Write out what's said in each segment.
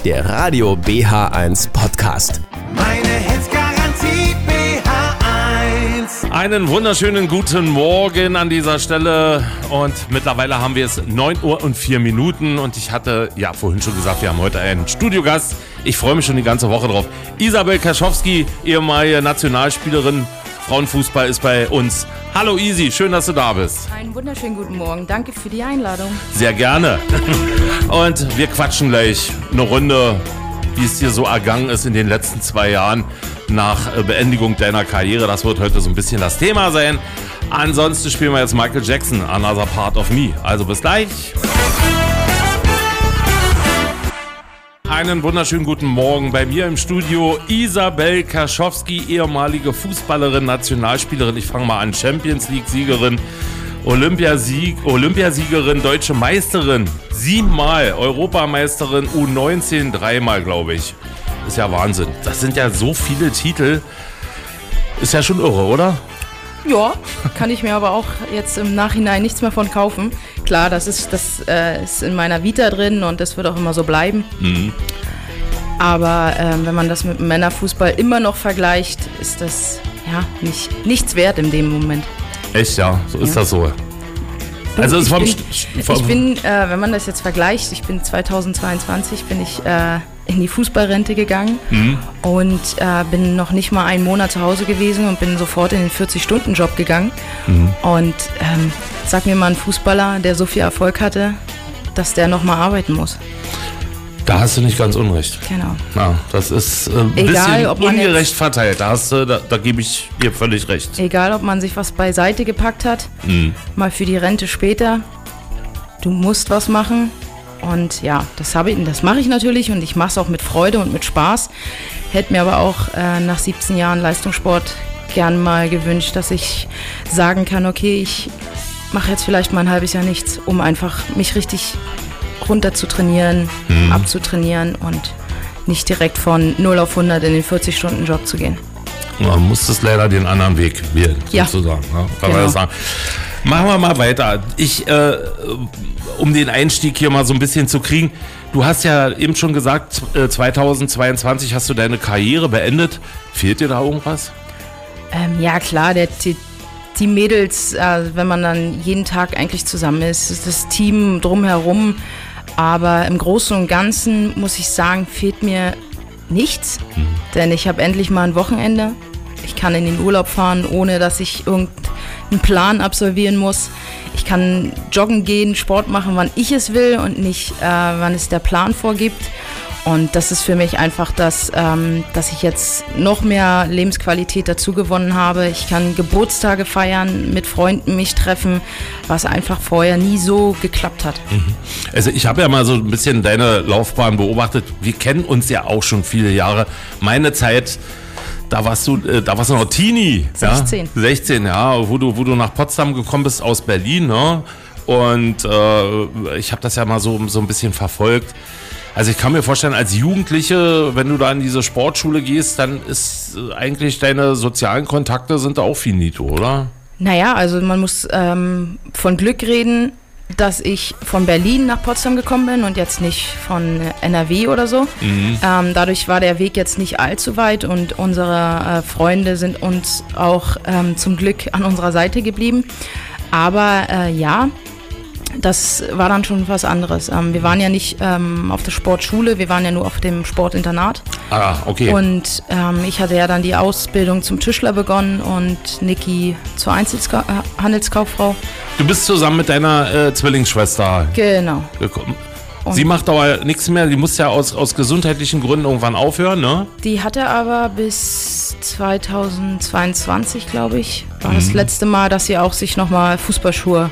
der Radio BH1 Podcast. Meine Hits-Garantie BH1. Einen wunderschönen guten Morgen an dieser Stelle und mittlerweile haben wir es 9:04 Uhr und ich hatte ja vorhin schon gesagt, wir haben heute einen Studiogast. Ich freue mich schon die ganze Woche drauf. Isabel Kaschowski, ehemalige Nationalspielerin, Frauenfußball ist bei uns. Hallo Isi, schön, dass du da bist. Einen wunderschönen guten Morgen, danke für die Einladung. Sehr gerne. Und wir quatschen gleich eine Runde, wie es dir so ergangen ist in den letzten 2 Jahren nach Beendigung deiner Karriere. Das wird heute so ein bisschen das Thema sein. Ansonsten spielen wir jetzt Michael Jackson, Another Part of Me. Also bis gleich. Einen wunderschönen guten Morgen bei mir im Studio Isabel Kaschowski, ehemalige Fußballerin, Nationalspielerin. Ich fange mal an, Champions League-Siegerin, Olympiasiegerin, deutsche Meisterin, 7-mal, Europameisterin, U19, 3-mal, glaube ich. Ist ja Wahnsinn. Das sind ja so viele Titel. Ist ja schon irre, oder? Ja, kann ich mir aber auch jetzt im Nachhinein nichts mehr von kaufen. Klar, das ist in meiner Vita drin und das wird auch immer so bleiben. Mhm. Aber wenn man das mit dem Männerfußball immer noch vergleicht, ist das ja nichts wert in dem Moment. Echt, ja? So ist das so. Also ich bin, wenn man das jetzt vergleicht, ich bin 2022 in die Fußballrente gegangen und bin noch nicht mal einen Monat zu Hause gewesen und bin sofort in den 40-Stunden-Job gegangen. Und sag mir mal ein Fußballer, der so viel Erfolg hatte, dass der nochmal arbeiten muss. Da hast du nicht ganz unrecht. Genau. Ja, das ist ein bisschen ungerecht verteilt. Da gebe ich dir völlig recht. Egal, ob man sich was beiseite gepackt hat, mal für die Rente später, du musst was machen. Und ja, das mache ich natürlich und ich mache es auch mit Freude und mit Spaß. Hätte mir aber auch nach 17 Jahren Leistungssport gern mal gewünscht, dass ich sagen kann, okay, ich mache jetzt vielleicht mal ein halbes Jahr nichts, um einfach mich richtig runter zu trainieren, abzutrainieren und nicht direkt von 0 auf 100 in den 40-Stunden-Job zu gehen. Man muss es leider den anderen Weg wählen, sozusagen. Ja, kann man das sagen. Machen wir mal weiter. Um den Einstieg hier mal so ein bisschen zu kriegen, du hast ja eben schon gesagt, 2022 hast du deine Karriere beendet. Fehlt dir da irgendwas? Ja klar, die Mädels, wenn man dann jeden Tag eigentlich zusammen ist das Team drumherum, aber im Großen und Ganzen muss ich sagen, fehlt mir nichts, denn ich habe endlich mal ein Wochenende. Ich kann in den Urlaub fahren, ohne dass ich irgendeinen Plan absolvieren muss. Ich kann joggen gehen, Sport machen, wann ich es will und nicht, wann es der Plan vorgibt. Und das ist für mich einfach dass ich jetzt noch mehr Lebensqualität dazu gewonnen habe. Ich kann Geburtstage feiern, mit Freunden mich treffen, was einfach vorher nie so geklappt hat. Also ich habe ja mal so ein bisschen deine Laufbahn beobachtet. Wir kennen uns ja auch schon viele Jahre. Meine Zeit, da warst du noch Teenie. 16. Ja? 16, ja, wo du nach Potsdam gekommen bist aus Berlin. Ne? Und ich habe das ja mal so ein bisschen verfolgt. Also ich kann mir vorstellen, als Jugendliche, wenn du da in diese Sportschule gehst, dann ist eigentlich deine sozialen Kontakte sind da auch finito, oder? Naja, also man muss von Glück reden, dass ich von Berlin nach Potsdam gekommen bin und jetzt nicht von NRW oder so. Dadurch war der Weg jetzt nicht allzu weit und unsere Freunde sind uns auch zum Glück an unserer Seite geblieben. Aber ja, das war dann schon was anderes. Wir waren ja nicht auf der Sportschule, wir waren ja nur auf dem Sportinternat. Ah, okay. Und ich hatte ja dann die Ausbildung zum Tischler begonnen und Niki zur Handelskauffrau. Du bist zusammen mit deiner Zwillingsschwester Genau. gekommen. Sie macht aber nichts mehr, die muss ja aus gesundheitlichen Gründen irgendwann aufhören, ne? Die hatte aber bis 2022, glaube ich, war das letzte Mal, dass sie auch sich nochmal Fußballschuhe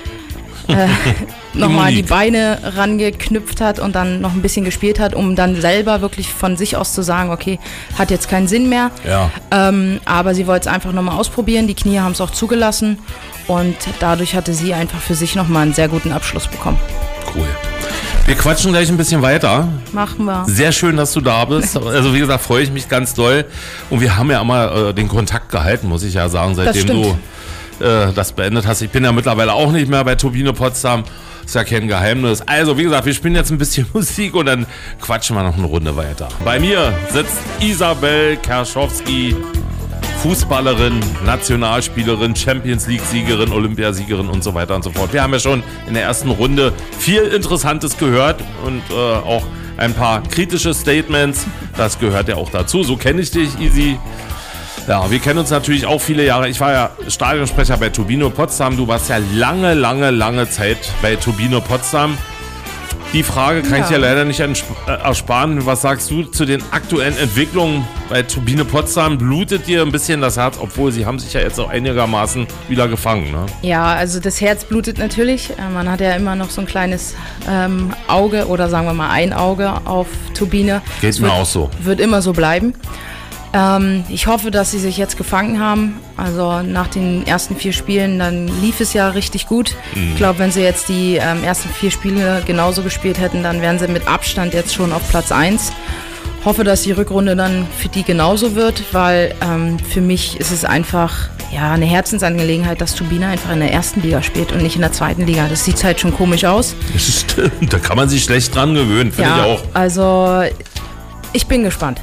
nochmal die Beine rangeknüpft hat und dann noch ein bisschen gespielt hat, um dann selber wirklich von sich aus zu sagen, okay, hat jetzt keinen Sinn mehr. Ja. Aber sie wollte es einfach nochmal ausprobieren, die Knie haben es auch zugelassen und dadurch hatte sie einfach für sich nochmal einen sehr guten Abschluss bekommen. Cool. Wir quatschen gleich ein bisschen weiter. Machen wir. Sehr schön, dass du da bist. Also wie gesagt, freue ich mich ganz doll. Und wir haben ja immer den Kontakt gehalten, muss ich ja sagen, seitdem du das beendet hast. Ich bin ja mittlerweile auch nicht mehr bei Turbine Potsdam, Ist ja kein Geheimnis. Also, wie gesagt, wir spielen jetzt ein bisschen Musik und dann quatschen wir noch eine Runde weiter. Bei mir sitzt Isabel Kerschowski, Fußballerin, Nationalspielerin, Champions-League-Siegerin, Olympiasiegerin und so weiter und so fort. Wir haben ja schon in der ersten Runde viel Interessantes gehört und auch ein paar kritische Statements. Das gehört ja auch dazu. So kenne ich dich, Isi. Ja, wir kennen uns natürlich auch viele Jahre. Ich war ja Stadionsprecher bei Turbine Potsdam. Du warst ja lange Zeit bei Turbine Potsdam. Die Frage kann ich dir leider nicht ersparen. Was sagst du zu den aktuellen Entwicklungen bei Turbine Potsdam? Blutet dir ein bisschen das Herz, obwohl sie haben sich ja jetzt auch einigermaßen wieder gefangen, ne? Ja, also das Herz blutet natürlich. Man hat ja immer noch so ein kleines Auge oder sagen wir mal ein Auge auf Turbine. Geht mir auch so. Wird immer so bleiben. Ich hoffe, dass sie sich jetzt gefangen haben. Also nach den ersten 4 Spielen, dann lief es ja richtig gut. Ich glaube, wenn sie jetzt die ersten 4 Spiele genauso gespielt hätten, dann wären sie mit Abstand jetzt schon auf Platz 1. Hoffe, dass die Rückrunde dann für die genauso wird, weil für mich ist es einfach eine Herzensangelegenheit, dass Turbine einfach in der ersten Liga spielt und nicht in der zweiten Liga. Das sieht halt schon komisch aus. Das stimmt, da kann man sich schlecht dran gewöhnen, finde ich auch. Also ich bin gespannt.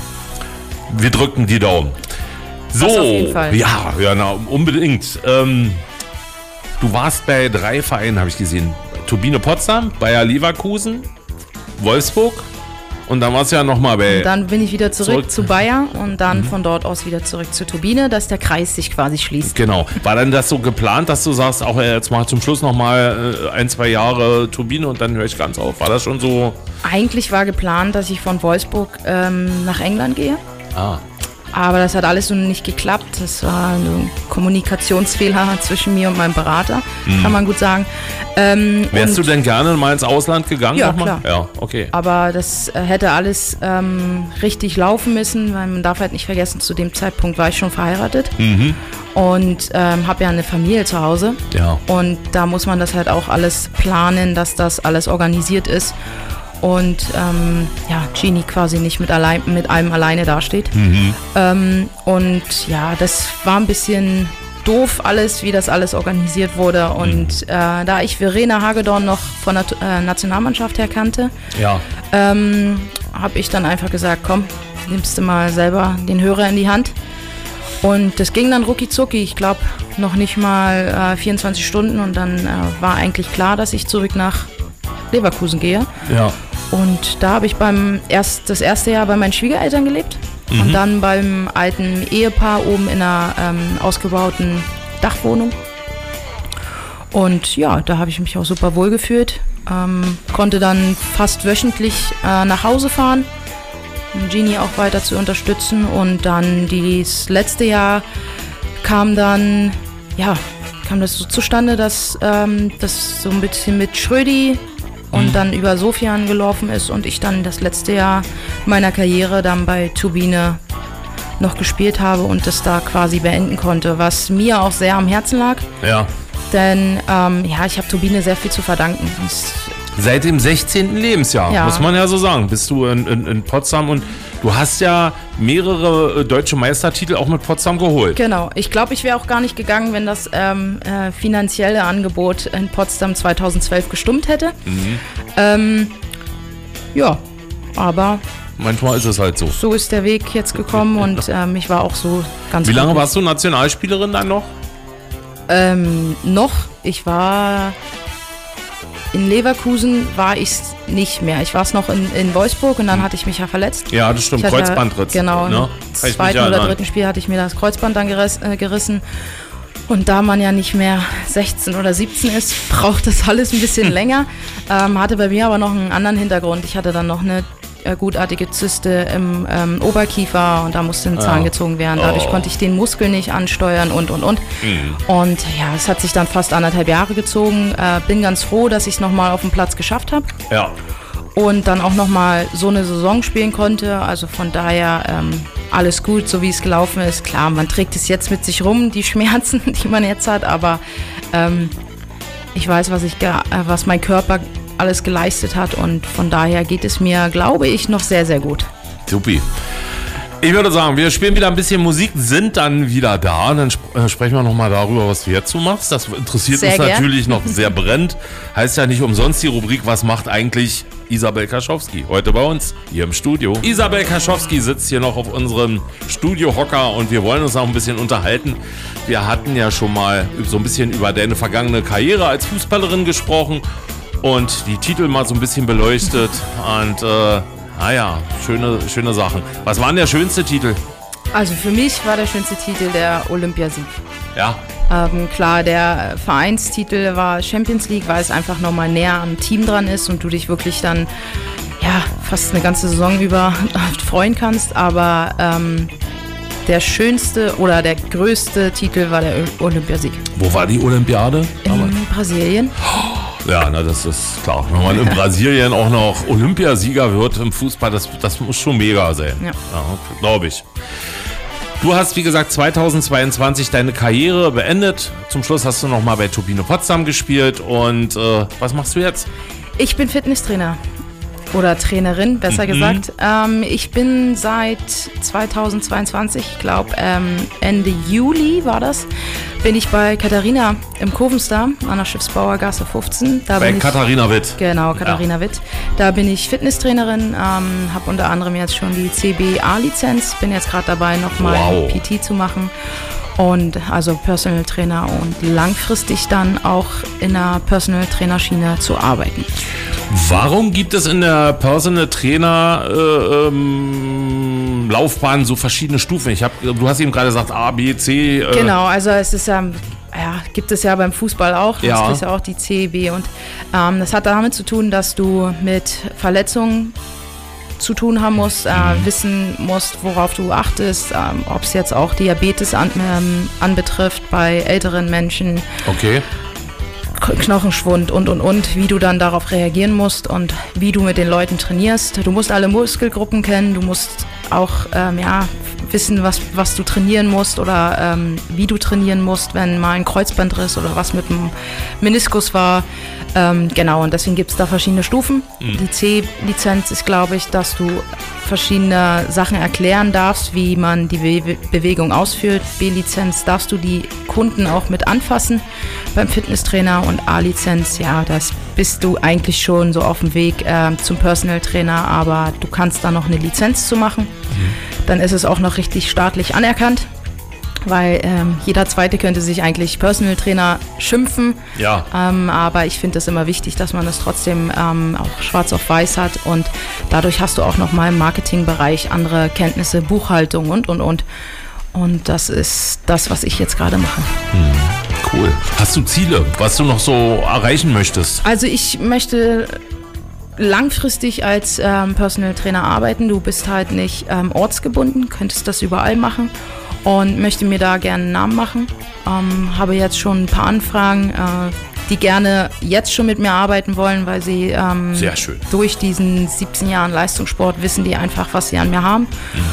Wir drücken die Daumen. So, das auf jeden Fall. Ja, unbedingt. Du warst bei 3 Vereinen, habe ich gesehen. Turbine Potsdam, Bayer Leverkusen, Wolfsburg und dann warst du ja nochmal bei... Und dann bin ich wieder zurück zu Bayer und dann von dort aus wieder zurück zu Turbine, dass der Kreis sich quasi schließt. Genau. War dann das so geplant, dass du sagst, auch jetzt mal zum Schluss nochmal 1-2 Jahre Turbine und dann höre ich ganz auf? War das schon so? Eigentlich war geplant, dass ich von Wolfsburg nach England gehe. Aber das hat alles so nicht geklappt. Das war ein Kommunikationsfehler zwischen mir und meinem Berater, kann man gut sagen. Wärst du denn gerne mal ins Ausland gegangen? Ja, nochmal? klar. Ja, okay. Aber das hätte alles richtig laufen müssen, weil man darf halt nicht vergessen, zu dem Zeitpunkt war ich schon verheiratet und habe ja eine Familie zu Hause. Ja. Und da muss man das halt auch alles planen, dass das alles organisiert ist. Und Genie quasi nicht mit allem alleine dasteht. Und ja, das war ein bisschen doof alles, wie das alles organisiert wurde. Und da ich Verena Hagedorn noch von der Nationalmannschaft her kannte, habe ich dann einfach gesagt, komm, nimmst du mal selber den Hörer in die Hand. Und das ging dann rucki zucki, ich glaube noch nicht mal 24 Stunden und dann war eigentlich klar, dass ich zurück nach Leverkusen gehe. Ja. Und da habe ich das erste Jahr bei meinen Schwiegereltern gelebt und dann beim alten Ehepaar oben in einer ausgebauten Dachwohnung. Und ja, da habe ich mich auch super wohl gefühlt. Konnte dann fast wöchentlich nach Hause fahren, um Genie auch weiter zu unterstützen. Und dann das letzte Jahr kam das so zustande, dass das so ein bisschen mit Schrödi und dann über Sofian gelaufen ist und ich dann das letzte Jahr meiner Karriere dann bei Turbine noch gespielt habe und das da quasi beenden konnte, was mir auch sehr am Herzen lag. Ja. Denn ich habe Turbine sehr viel zu verdanken. Seit dem 16. Lebensjahr, muss man ja so sagen, bist du in Potsdam und du hast ja mehrere deutsche Meistertitel auch mit Potsdam geholt. Genau, ich glaube, ich wäre auch gar nicht gegangen, wenn das finanzielle Angebot in Potsdam 2012 gestimmt hätte. Aber manchmal ist es halt so. So ist der Weg jetzt gekommen und ich war auch so ganz Wie lange glücklich. warst du Nationalspielerin dann noch? Ich war in Leverkusen war ich es nicht mehr. Ich war es noch in Wolfsburg und dann hatte ich mich ja verletzt. Ja, das stimmt, Kreuzbandriss. Genau, im zweiten oder dritten Spiel hatte ich mir das Kreuzband dann gerissen. Und da man ja nicht mehr 16 oder 17 ist, braucht das alles ein bisschen länger. Hatte bei mir aber noch einen anderen Hintergrund. Ich hatte dann noch eine gutartige Zyste im Oberkiefer und da musste ein Zahn gezogen werden. Dadurch konnte ich den Muskel nicht ansteuern und. Und ja, es hat sich dann fast 1,5 Jahre gezogen. Bin ganz froh, dass ich es nochmal auf dem Platz geschafft habe. Ja. Und dann auch nochmal so eine Saison spielen konnte. Also von daher alles gut, so wie es gelaufen ist. Klar, man trägt es jetzt mit sich rum, die Schmerzen, die man jetzt hat. Aber ich weiß, was mein Körper alles geleistet hat und von daher geht es mir, glaube ich, noch sehr, sehr gut. Supi. Ich würde sagen, wir spielen wieder ein bisschen Musik, sind dann wieder da. Dann sprechen wir nochmal darüber, was du jetzt so machst. Das interessiert uns natürlich noch sehr brennend. Heißt ja nicht umsonst die Rubrik, was macht eigentlich Isabel Kaschowski heute bei uns hier im Studio. Isabel Kaschowski sitzt hier noch auf unserem Studiohocker und wir wollen uns auch ein bisschen unterhalten. Wir hatten ja schon mal so ein bisschen über deine vergangene Karriere als Fußballerin gesprochen und die Titel mal so ein bisschen beleuchtet und schöne Sachen. Was war denn der schönste Titel? Also für mich war der schönste Titel der Olympiasieg. Ja. Klar, der Vereinstitel war Champions League, weil es einfach nochmal näher am Team dran ist und du dich wirklich dann fast eine ganze Saison über freuen kannst. Aber der schönste oder der größte Titel war der Olympiasieg. Wo war die Olympiade? In Brasilien. Ja, das ist klar. Wenn man in Brasilien auch noch Olympiasieger wird im Fußball, das muss schon mega sein. Ja glaube ich. Du hast, wie gesagt, 2022 deine Karriere beendet. Zum Schluss hast du nochmal bei Turbine Potsdam gespielt. Und was machst du jetzt? Ich bin Fitnesstrainer. Oder Trainerin, besser gesagt. Ich bin seit 2022, ich glaube Ende Juli war das, bin ich bei Katharina im Kurvenstar an der Schiffsbauergasse 15. Bei Katharina Witt. Genau, Katharina Witt. Da bin ich Fitnesstrainerin, habe unter anderem jetzt schon die CBA-Lizenz, bin jetzt gerade dabei, nochmal PT zu machen. Und also Personal Trainer und langfristig dann auch in der Personal Trainer Schiene zu arbeiten. Warum gibt es in der Personal Trainer Laufbahn so verschiedene Stufen? Du hast eben gerade gesagt A, B, C. Genau, also es ist gibt es ja beim Fußball auch. Das ist ja auch die C, B und das hat damit zu tun, dass du mit Verletzungen zu tun haben musst, wissen musst, worauf du achtest, ob es jetzt auch Diabetes anbetrifft bei älteren Menschen. Okay. Knochenschwund und wie du dann darauf reagieren musst und wie du mit den Leuten trainierst. Du musst alle Muskelgruppen kennen, du musst auch wissen, was du trainieren musst oder wie du trainieren musst, wenn mal ein Kreuzbandriss oder was mit dem Meniskus war. Genau, und deswegen gibt es da verschiedene Stufen. Die C-Lizenz ist, glaube ich, dass du verschiedene Sachen erklären darfst, wie man die Bewegung ausführt. B-Lizenz darfst du die Kunden auch mit anfassen beim Fitnesstrainer und A-Lizenz, das bist du eigentlich schon so auf dem Weg zum Personal Trainer, aber du kannst da noch eine Lizenz zu machen. Dann ist es auch noch richtig staatlich anerkannt. Weil jeder Zweite könnte sich eigentlich Personal Trainer schimpfen. Ja. Aber ich finde es immer wichtig, dass man das trotzdem auch schwarz auf weiß hat. Und dadurch hast du auch nochmal im Marketingbereich andere Kenntnisse, Buchhaltung und. Und das ist das, was ich jetzt gerade mache. Cool. Hast du Ziele, was du noch so erreichen möchtest? Also ich möchte langfristig als Personal Trainer arbeiten. Du bist halt nicht ortsgebunden, könntest das überall machen. Und möchte mir da gerne einen Namen machen. Habe jetzt schon ein paar Anfragen, die gerne jetzt schon mit mir arbeiten wollen, weil sie sehr schön. Durch diesen 17 Jahren Leistungssport wissen die einfach, was sie an mir haben.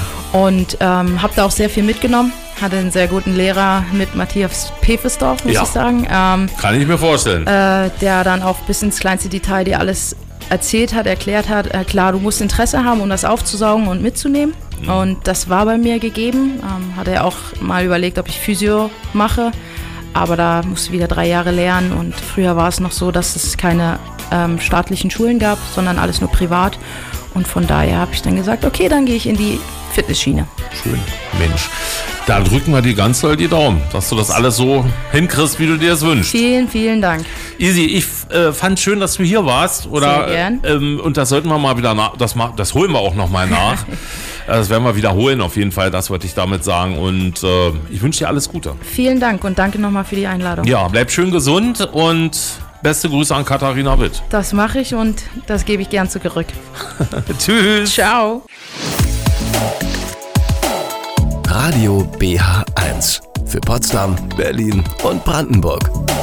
Und habe da auch sehr viel mitgenommen. Hatte einen sehr guten Lehrer mit Matthias Pefesdorf, muss ich sagen. Kann ich mir vorstellen. Der dann auch bis ins kleinste Detail dir alles erzählt hat, erklärt hat. Klar, du musst Interesse haben, um das aufzusaugen und mitzunehmen. Und das war bei mir gegeben. Hatte er auch mal überlegt, ob ich Physio mache. Aber da musste ich wieder 3 Jahre lernen. Und früher war es noch so, dass es keine staatlichen Schulen gab, sondern alles nur privat. Und von daher habe ich dann gesagt, okay, dann gehe ich in die Fitnessschiene. Schön, Mensch. Da drücken wir dir ganz doll die Daumen, dass du das alles so hinkriegst, wie du dir es wünschst. Vielen, vielen Dank. Easy, ich fand schön, dass du hier warst. Oder, sehr gern. Und das sollten wir mal wieder das holen wir auch nochmal nach. Das werden wir wiederholen auf jeden Fall, das wollte ich damit sagen. Und ich wünsche dir alles Gute. Vielen Dank und danke nochmal für die Einladung. Ja, bleib schön gesund und beste Grüße an Katharina Witt. Das mache ich und das gebe ich gern zurück. Tschüss. Ciao. Radio BH1 für Potsdam, Berlin und Brandenburg.